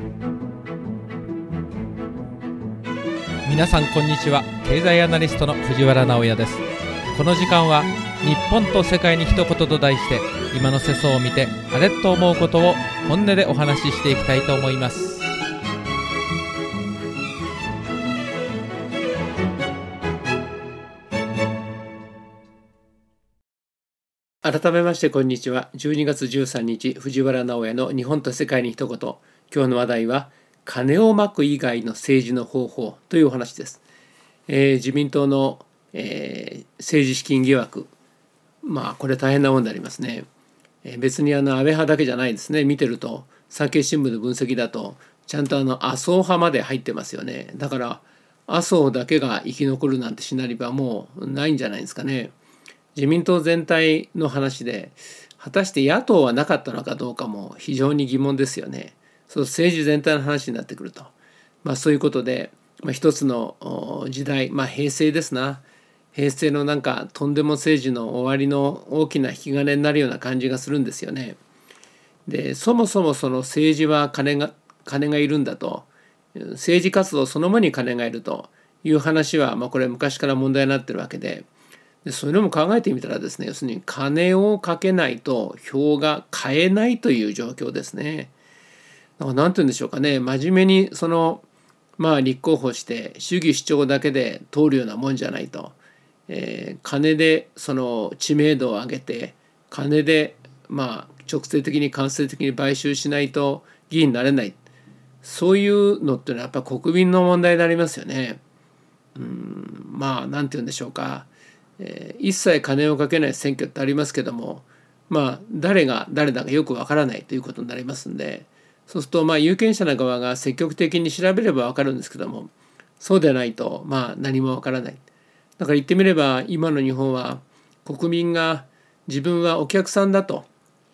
皆さんこんにちは。経済アナリストの藤原直也です。この時間は日本と世界に一言と題して、今の世相を見てあれと思うことを本音でお話ししていきたいと思います。 改めましてこんにちは。12月13日藤原直也の日本と世界に一言。今日の話題は金をまく以外の政治の方法というお話です。自民党の、政治資金疑惑、これ大変なもんでありますね。別に安倍派だけじゃないですね。見てると産経新聞の分析だとちゃんと麻生派まで入ってますよね。だから麻生だけが生き残るなんてシナリオはもうないんじゃないですかね。自民党全体の話で果たして野党はなかったのかどうかも非常に疑問ですよね。そう政治全体の話になってくると、そういうことで、一つの時代、平成ですな。平成のとんでも政治の終わりの大きな引き金になるような感じがするんですよね。で、そもそもその政治は金がいるんだと、政治活動そのものに金がいるという話は、これ昔から問題になってるわけで、そういうのも考えてみたらですね、要するに金をかけないと票が買えないという状況ですね。何て言うんでしょうかね、真面目に立候補して主義主張だけで通るようなもんじゃないと、金でその知名度を上げて、金で直接的に間接的に買収しないと議員になれない、そういうのっていうのはやっぱり国民の問題になりますよね。何て言うんでしょうか、一切金をかけない選挙ってありますけども、誰が誰だかよくわからないということになりますんで、そうすると有権者の側が積極的に調べればわかるんですけども、そうでないと何もわからない。だから言ってみれば今の日本は国民が自分はお客さんだと、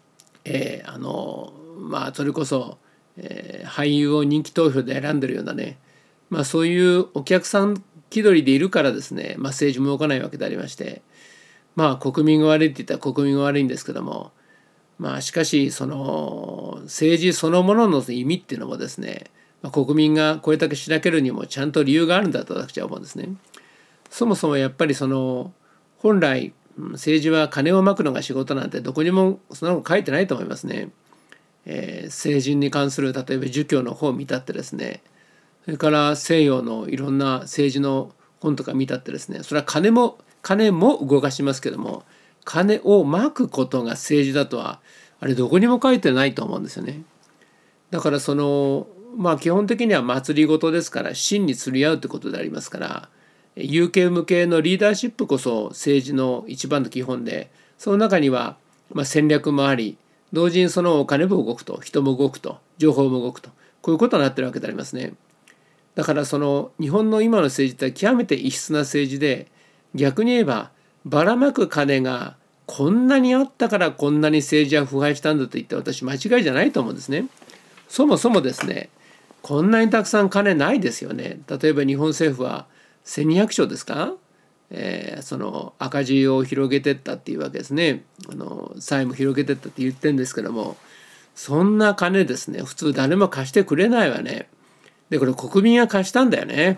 それこそ、俳優を人気投票で選んでるようなね、そういうお客さん気取りでいるからですね、政治も動かないわけでありまして、国民が悪いって言ったら国民が悪いんですけども、しかしその政治そのものの意味っていうのもですね、国民がこれだけしらけるにもちゃんと理由があるんだと私は思うんですね。そもそもやっぱり本来政治は金をまくのが仕事なんてどこにもそんなの書いてないと思いますね。成人に関する例えば儒教の本を見たってですね、それから西洋のいろんな政治の本とか見たってですね、それは金も動かしますけども、金をまくことが政治だとはあれどこにも書いてないと思うんですよね。だから基本的には祭りごとですから真に釣り合うってことでありますから、有形無形のリーダーシップこそ政治の一番の基本で、その中には戦略もあり、同時にそのお金も動くと、人も動くと、情報も動くと、こういうことになってるわけでありますね。だから日本の今の政治って極めて異質な政治で、逆に言えばばらまく金がこんなにあったからこんなに政治は腐敗したんだと言って私間違いじゃないと思うんですね。そもそもですね、こんなにたくさん金ないですよね。例えば日本政府は1200兆ですか、その赤字を広げてったっていうわけですね。債務広げてったって言ってるんですけども、そんな金ですね、普通誰も貸してくれないわね。でこれ国民が貸したんだよね。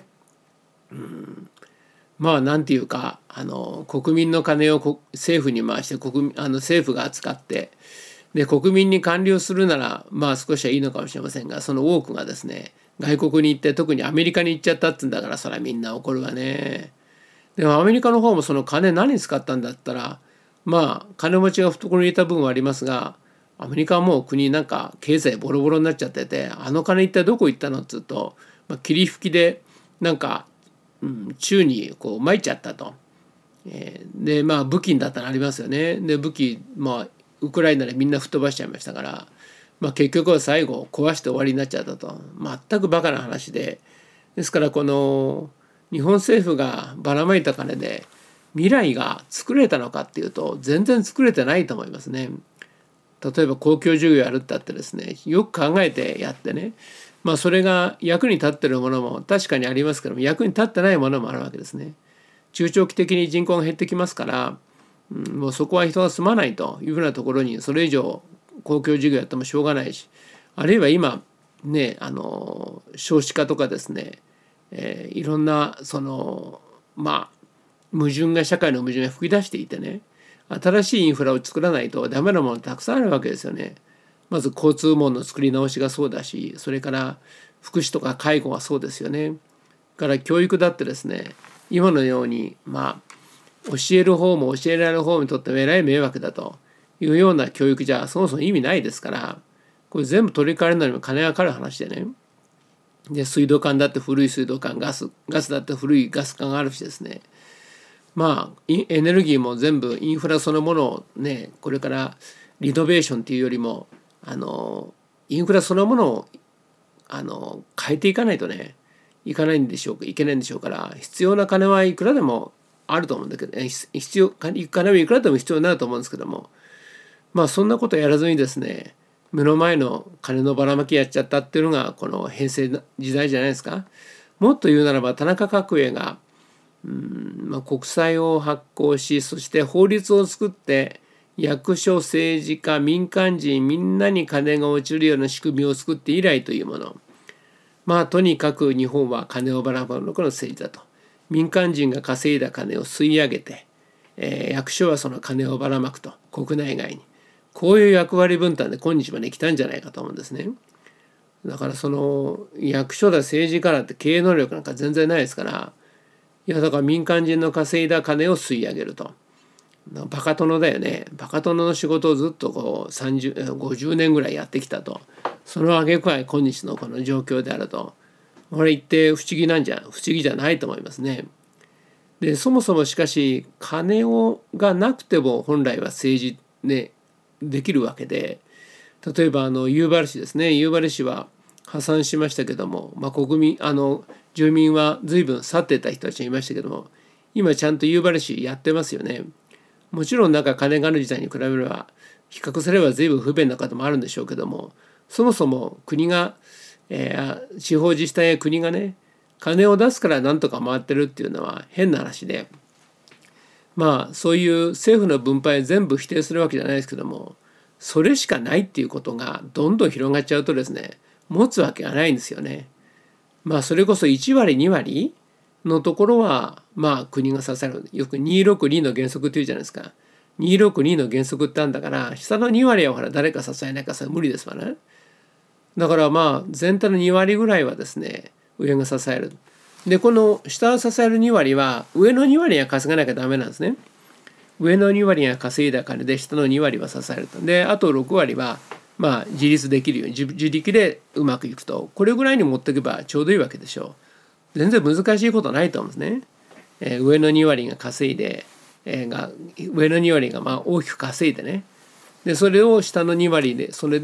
なんていうか国民の金を政府に回して政府が使って、で国民に還流するなら少しはいいのかもしれませんが、その多くがですね外国に行って、特にアメリカに行っちゃったってんだから、それはみんな怒るわね。でもアメリカの方もその金何に使ったんだったら、金持ちが懐に入れた分はありますが、アメリカはもう国経済ボロボロになっちゃってて、金一体どこ行ったのっつうと、霧吹きで宙に撒いちゃったと。で武器だったらありますよね。で武器ウクライナでみんな吹っ飛ばしちゃいましたから、結局は最後壊して終わりになっちゃったと。全くバカな話で、ですからこの日本政府がばらまいた金で未来が作れたのかっていうと全然作れてないと思いますね。例えば公共事業やるってあってですね、よく考えてやってね、それが役に立ってるものも確かにありますけども、役に立ってないものもあるわけですね。中長期的に人口が減ってきますから、もうそこは人が住まないというふうなところにそれ以上公共事業やってもしょうがないし、あるいは今ね少子化とかですね、いろんな矛盾が社会の矛盾が吹き出していてね、新しいインフラを作らないとダメなものたくさんあるわけですよね。まず交通網の作り直しがそうだし、それから福祉とか介護はそうですよね。から教育だってですね、今のように教える方も教えられる方にとってもえらい迷惑だというような教育じゃそもそも意味ないですから、これ全部取り替えるのにも金がかかる話でね。で水道管だって古い水道管、ガスだって古いガス管があるしですね、エネルギーも全部インフラそのものをね、これからリノベーションっていうよりもインフラそのものを変えていかないとね、いけないんでしょうから、必要な金はいくらでもあると思うんだけど、金はいくらでも必要になると思うんですけども、そんなことやらずにですね、目の前の金のばらまきやっちゃったっていうのがこの平成時代じゃないですか。もっと言うならば田中角栄が国債を発行し、そして法律を作って役所、政治家、民間人みんなに金が落ちるような仕組みを作って以来というもの。とにかく日本は金をばらまくの政治だと。民間人が稼いだ金を吸い上げて、役所はその金をばらまくと、国内外に。こういう役割分担で今日まで来たんじゃないかと思うんですね。だからその役所だ政治家だって経営能力なんか全然ないですから、だから民間人の稼いだ金を吸い上げると。バカ殿だよね。バカ殿の仕事をずっと50年ぐらいやってきたと。その挙句は今日のこの状況であると。これ言って不思議じゃないと思いますね。でそもそもしかし金がなくても本来は政治ねできるわけで、例えば夕張市ですね。夕張市は破産しましたけども、住民は随分去ってた人たちがいましたけども、今ちゃんと夕張市やってますよね。もちろん金がある時代に比べれば比較すれば随分不便な方もあるんでしょうけども、そもそも国が、地方自治体や国がね金を出すからなんとか回ってるっていうのは変な話で、そういう政府の分配全部否定するわけじゃないですけども、それしかないっていうことがどんどん広がっちゃうとですね、持つわけがないんですよね。それこそ1割2割のところは国が支える。よく262の原則っていうじゃないですか。262の原則ってあるんだから、下の2割は誰か支えないかそれ無理ですわね。だから全体の2割ぐらいはですね上が支える。でこの下を支える2割は上の2割が稼がなきゃダメなんですね。上の2割が稼いだ金で下の2割は支えると。であと6割は自立できるように自力でうまくいくと。これぐらいに持っていけばちょうどいいわけでしょう。全然難しいことないと思うんですね。上の2割が稼いで、上の2割が大きく稼いでね、でそれを下の2割で下の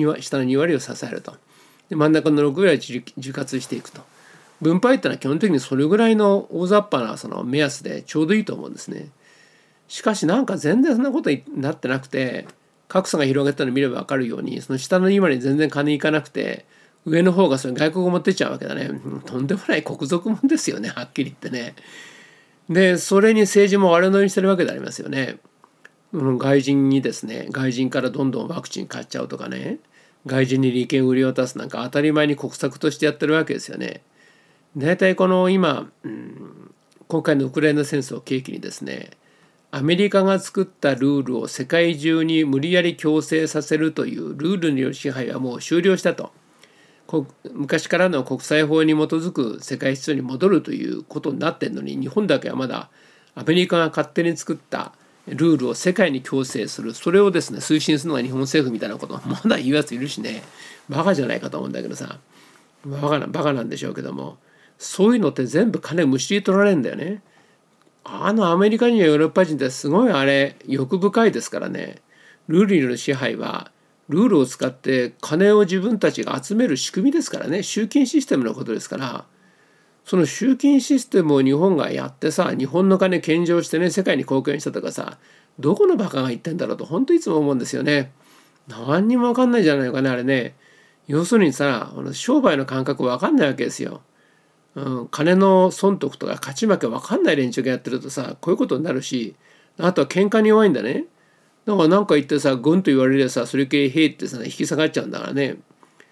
2割を支えると。で真ん中の6割は自活していくと。分配ってのは基本的にそれぐらいの大雑把なその目安でちょうどいいと思うんですね。しかし全然そんなことになってなくて、格差が広がったのを見れば分かるように、その下の2割に全然金いかなくて、上の方がそれ外国語持ってっちゃうわけだね。とんでもない国賊もんですよね、はっきり言ってね。でそれに政治も悪乗りしてるわけでありますよね。外人にですね、外人からどんどんワクチン買っちゃうとかね、外人に利権を売り渡すなんか当たり前に国策としてやってるわけですよね。大体この今回のウクライナ戦争を契機にですね、アメリカが作ったルールを世界中に無理やり強制させるというルールによる支配はもう終了したと。昔からの国際法に基づく世界秩序に戻るということになってんのに、日本だけはまだアメリカが勝手に作ったルールを世界に強制する、それをですね推進するのが日本政府みたいなことをまだ言うやついるしね、バカじゃないかと思うんだけどさ、バカなんでしょうけども、そういうのって全部金むしり取られるんだよね。アメリカ人やヨーロッパ人ってすごい欲深いですからね。ルールによる支配はルールを使って金を自分たちが集める仕組みですからね。集金システムのことですから、その集金システムを日本がやってさ、日本の金献上してね世界に貢献したとかさ、どこのバカが言ってんだろうと本当いつも思うんですよね。何にも分かんないじゃないかねあれね。要するにさ、商売の感覚分かんないわけですよ。金の損得とか勝ち負け分かんない連中がやってるとさ、こういうことになるし、あとは喧嘩に弱いんだね。だから何か言ってさ、軍と言われればさ、それ系兵ってさ、引き下がっちゃうんだからね。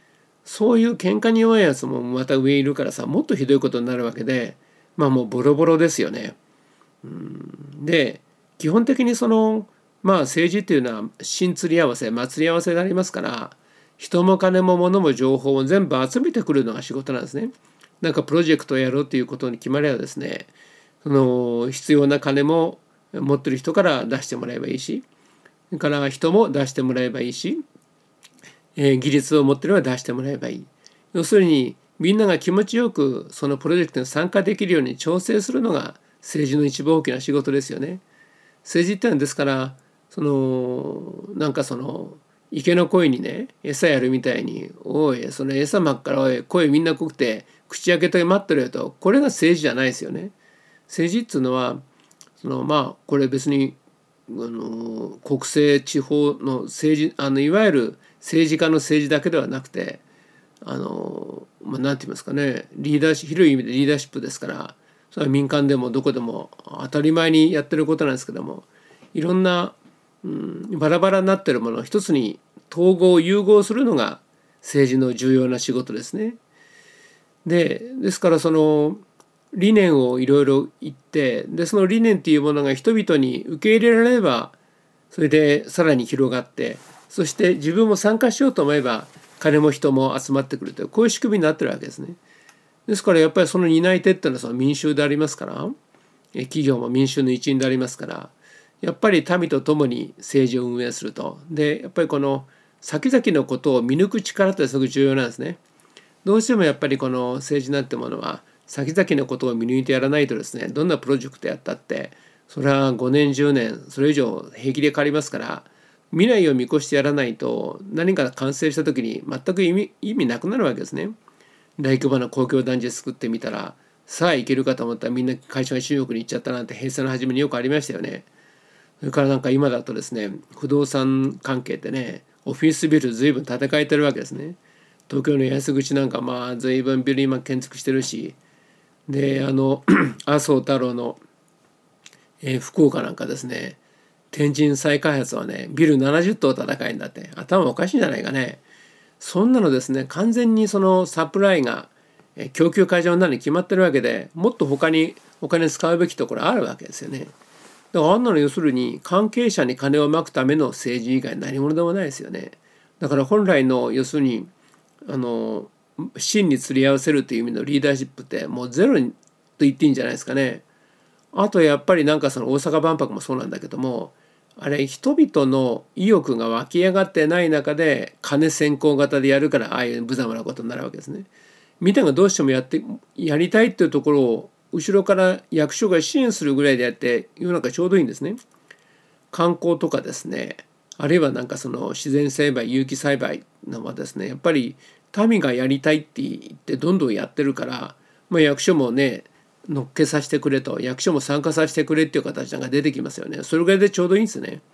そういう喧嘩に弱いやつもまた上いるからさ、もっとひどいことになるわけで、もうボロボロですよね。で基本的に政治っていうのは新釣り合わせ祭り合わせでありますから、人も金も物も情報を全部集めてくるのが仕事なんですね。なんかプロジェクトをやろうということに決まればですね、必要な金も持ってる人から出してもらえばいいし、それから人も出してもらえばいいし、技術を持ってれば出してもらえばいい。要するにみんなが気持ちよくそのプロジェクトに参加できるように調整するのが政治の一番大きな仕事ですよね。政治ってのはですから池の鯉にね餌やるみたいに「おいその餌まっからおい鯉みんな食って口開けて待ってるよ」と、これが政治じゃないですよね。政治っていうのはこれ別に国政地方の政治いわゆる政治家の政治だけではなくてなんて言いますかね、リーダーシップ、広い意味でリーダーシップですから、それは民間でもどこでも当たり前にやってることなんですけども、いろんな、バラバラになってるものを一つに統合融合するのが政治の重要な仕事ですね。ですからその理念をいろいろ言って、その理念っていうものが人々に受け入れられれば、それでさらに広がって、そして自分も参加しようと思えば金も人も集まってくるという、こういう仕組みになってるわけですね。ですからやっぱりその担い手っていうのはその民衆でありますから、企業も民衆の一員でありますから、やっぱり民と共に政治を運営すると。でやっぱりこの先々のことを見抜く力ってすごく重要なんですね。どうしてもやっぱりこの政治なんてものは先々のことを見抜いてやらないとですね、どんなプロジェクトやったってそれは5年10年それ以上平気でかかりますから、未来を見越してやらないと何か完成した時に全く意味なくなるわけですね。大規模な公共団地作ってみたら、さあいけるかと思ったらみんな会社が中国に行っちゃったなんて平成の初めによくありましたよね。それからなんか今だとですね、不動産関係ってね、オフィスビル随分建て替えてるわけですね。東京の安口なんか随分ビル今建築してるし、で麻生太郎の、福岡なんかですね、天神再開発はねビル70棟建て替えんだって、頭おかしいんじゃないかね。そんなのですね、完全にそのサプライが供給過剰になるに決まってるわけで、もっと他にお金使うべきところあるわけですよね。だからあんなの要するに関係者に金をまくための政治以外何者でもないですよね。だから本来の要するに真に釣り合わせるという意味のリーダーシップってもうゼロと言っていいんじゃないですかね。あとやっぱりなんかその大阪万博もそうなんだけども、あれ人々の意欲が湧き上がってない中で金先行型でやるから、ああいう無様なことになるわけですね。みんながどうしてもやりたいっていうところを後ろから役所が支援するぐらいでやって世の中ちょうどいいんですね。観光とかですね、あるいはなんかその自然栽培有機栽培のはですね、やっぱり民がやりたいって言ってどんどんやってるから、役所もね乗っけさせてくれと、役所も参加させてくれっていう形が出てきますよね。それぐらいでちょうどいいんですね。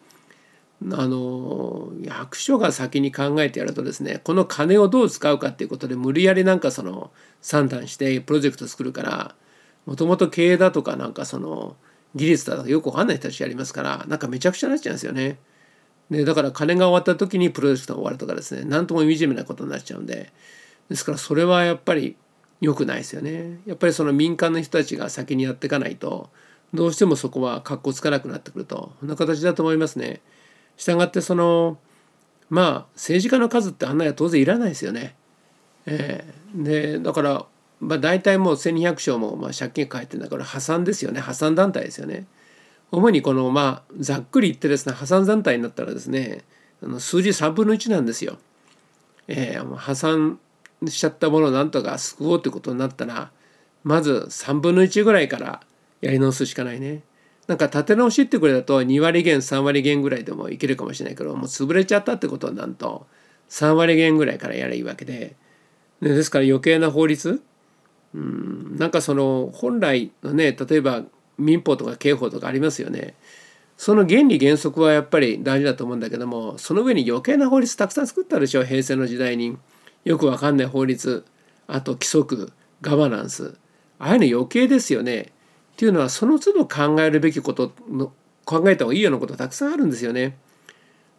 役所が先に考えてやるとですね、この金をどう使うかっていうことで無理やりなんかその算段してプロジェクト作るから、もともと経営だとかなんかその技術だとかよくわかんない人たちやりますから、なんかめちゃくちゃになっちゃうんですよね。でだから金が終わった時にプロジェクトが終わるとかですね、なんとも惨めなことになっちゃうんで、ですからそれはやっぱり良くないですよね。やっぱりその民間の人たちが先にやっていかないと、どうしてもそこは格好つかなくなってくると、こんな形だと思いますね。したがって政治家の数ってあんなや当然いらないですよね。でだから大体もう1200兆も借金抱えてるんだから破産ですよね。破産団体ですよね。主にこのざっくり言ってですね、破産団体になったらですね、数字3分の1なんですよ。破産しちゃったものをなんとか救おうということになったら、まず3分の1ぐらいからやり直すしかないね。なんか立て直しってこれだと2割減3割減ぐらいでもいけるかもしれないけど、もう潰れちゃったってことになると3割減ぐらいからやればいいわけで、ですから余計な法律、なんかその本来のね、例えば民法とか刑法とかありますよね。その原理原則はやっぱり大事だと思うんだけども、その上に余計な法律たくさん作ったでしょ。平成の時代によくわかんない法律、あと規則、ガバナンス、ああいうの余計ですよね。っていうのはその都度考えるべきことの考えた方がいいようなことたくさんあるんですよね。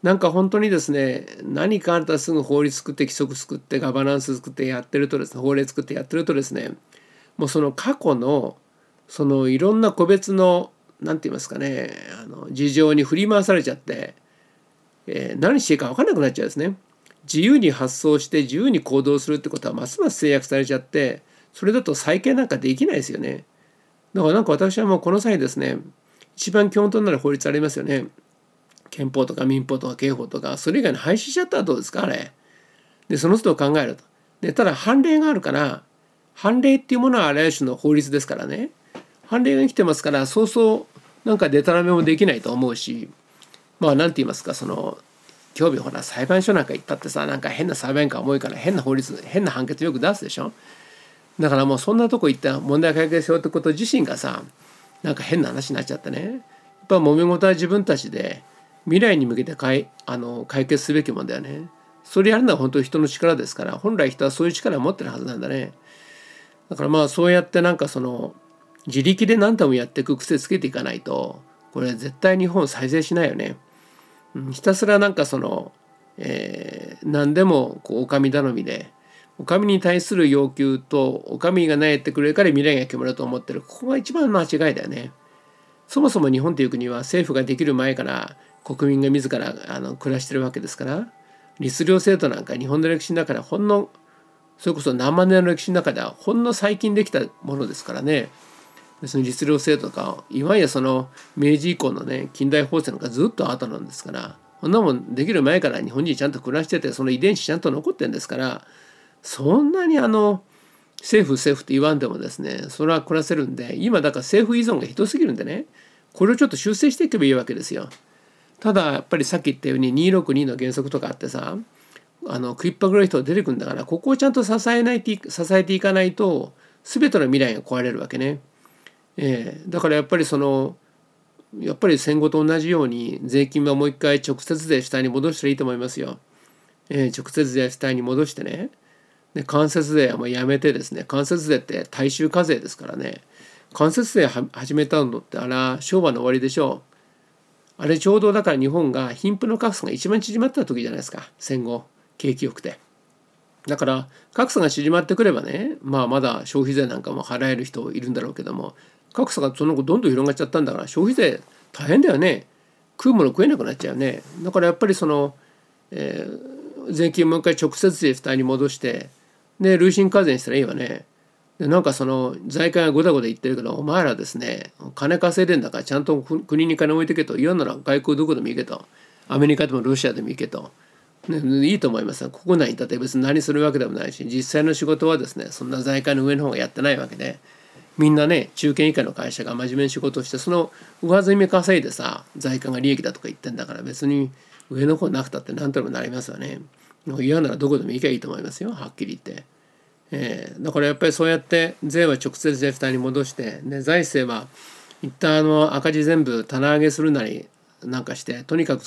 なんか本当にですね、何かあったらすぐ法律作って規則作ってガバナンス作ってやってるとですね、法令作ってやってるとですね、もうその過去のそのいろんな個別の何て言いますかね、事情に振り回されちゃって、何していいか分からなくなっちゃうんですね。自由に発想して自由に行動するってことはますます制約されちゃって、それだと再建なんかできないですよね。だからなんか私はもうこの際ですね、一番基本となる法律ありますよね。憲法とか民法とか刑法とか、それ以外に廃止しちゃったらどうですか、あれ。で、その人を考えると。で、ただ判例があるから、判例っていうものはあらゆる種の法律ですからね。判例が生きてますから、そうそうなんかデタラメもできないと思うし、まあなんて言いますか、今日ほら裁判所なんか行ったってさ、なんか変な裁判官多いから変な法律、変な判決よく出すでしょ。だからもうそんなとこ行った問題解決しようってこと自身がさ、なんか変な話になっちゃってね。やっぱ揉め事は自分たちで未来に向けて解決すべきもんだよね。それやるのは本当に人の力ですから、本来人はそういう力を持ってるはずなんだね。だからまあそうやってなんか自力で何ともやっていく癖つけていかないと、これ絶対日本再生しないよね。ひたすらなんか何でもお上頼みで、お上に対する要求とお上が何やってくれるから未来が決まると思ってる、ここが一番間違いだよね。そもそも日本という国は政府ができる前から国民が自ら暮らしてるわけですから、律令制度なんか日本の歴史の中でそれこそ何万年の歴史の中ではほんの最近できたものですからね。別に律令制度とかいわゆる明治以降のね近代法制なんかずっと後なんですから、こんなもんできる前から日本人ちゃんと暮らしてて、その遺伝子ちゃんと残ってるんですから、そんなに政府って言わんでもですね、それは暮らせるんで、今だから政府依存がひどすぎるんでね、これをちょっと修正していけばいいわけですよ。ただやっぱりさっき言ったように262の原則とかあってさ、食いっぱぐれる人が出てくるんだから、ここをちゃんと支えていかないと全ての未来が壊れるわけね。だからやっぱり戦後と同じように税金はもう一回直接税主体に戻したらいいと思いますよ。直接税主体に戻してね。で間接税はもうやめてですね、間接税って大衆課税ですからね。間接税始めたのって昭和の終わりでしょう。あれちょうどだから日本が貧富の格差が一番縮まった時じゃないですか、戦後景気よくて。だから格差が縮まってくればね、まだ消費税なんかも払える人いるんだろうけども、格差がその後どんどん広がっちゃったんだから、消費税大変だよね。食うもの食えなくなっちゃうね。だからやっぱり税金をもう一回直接税負担に戻して、で累進課税にしたらいいわね。でなんか財界がごだごだ言ってるけど、お前らですね金稼いでんだからちゃんと国に金置いてけと、言うなら外国どこでも行けと、アメリカでもロシアでも行けと、いいと思います。国内にいたって別に何するわけでもないし、実際の仕事はですねそんな財界の上の方がやってないわけで、みんなね中堅以下の会社が真面目に仕事をして、その上積み稼いでさ財界が利益だとか言ってんだから、別に上の方なくたって何とでもなりますよね。嫌ならどこでも行けばいいと思いますよ、はっきり言って。だからやっぱりそうやって税は直接税負担に戻して、で財政は一旦赤字全部棚上げするなりなんかして、とにかく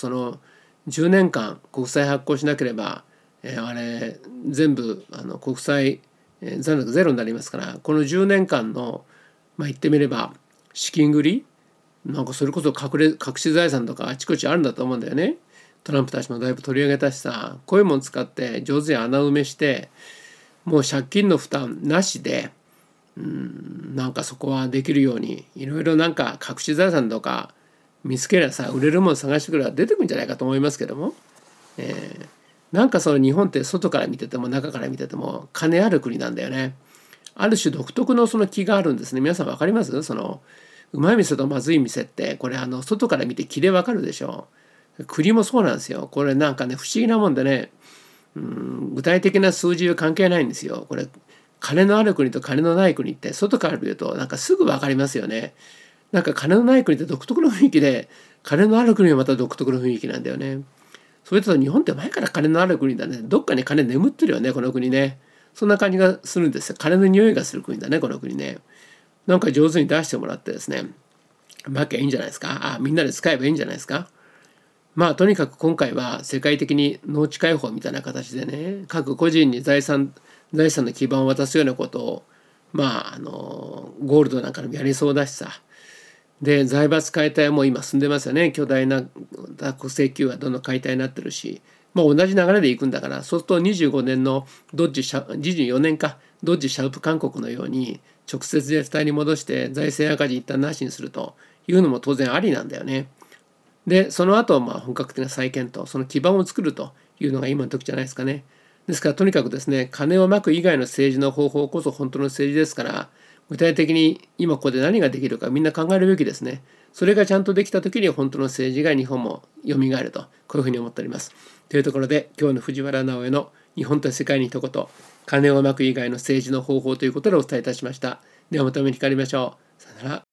10年間国債発行しなければ、あれ全部国債残高ゼロになりますから、この10年間の言ってみれば資金繰りなんか、それこそ隠し財産とかあちこちあるんだと思うんだよね。トランプたちもだいぶ取り上げたしさ、こういうもの使って上手に穴埋めして、もう借金の負担なしでなんかそこはできるように、いろいろなんか隠し財産とか見つけりゃさ、売れるもの探してくれば出てくるんじゃないかと思いますけども、なんか日本って外から見てても中から見てても金ある国なんだよね。ある種独特の気があるんですね。皆さん分かります？うまい店とまずい店ってこれ外から見て気で分かるでしょ。国もそうなんですよ。これなんかね不思議なもんでね、具体的な数字は関係ないんですよ。これ金のある国と金のない国って外から見るとなんかすぐ分かりますよね。なんか金のない国って独特の雰囲気で、金のある国はまた独特の雰囲気なんだよね。それと日本って前から金のある国だね。どっかに金眠ってるよね、この国ね。そんな感じがするんですよ。金の匂いがする国だね、この国ね。なんか上手に出してもらってですね、まきゃいいんじゃないですか。みんなで使えばいいんじゃないですか。とにかく今回は世界的に農地開放みたいな形でね、各個人に財産の基盤を渡すようなことをゴールドなんかでもやりそうだしさ、 で財閥解体はもう今進んでますよね。巨大な国石油はどんどん解体になってるし、同じ流れでいくんだから、そうすると25年の24年かドッジ・シャウプ勧告のように直接自衛隊に戻して財政赤字一旦なしにするというのも当然ありなんだよね。でその後本格的な再建とその基盤を作るというのが今の時じゃないですかね。ですからとにかくですね、金をまく以外の政治の方法こそ本当の政治ですから、具体的に今ここで何ができるかみんな考えるべきですね。それがちゃんとできた時に本当の政治が日本も蘇ると、こういうふうに思っております。というところで今日の藤原直江の日本と世界に一言、金をまく以外の政治の方法ということでお伝えいたしました。ではまたお目にかかりましょう。さよなら。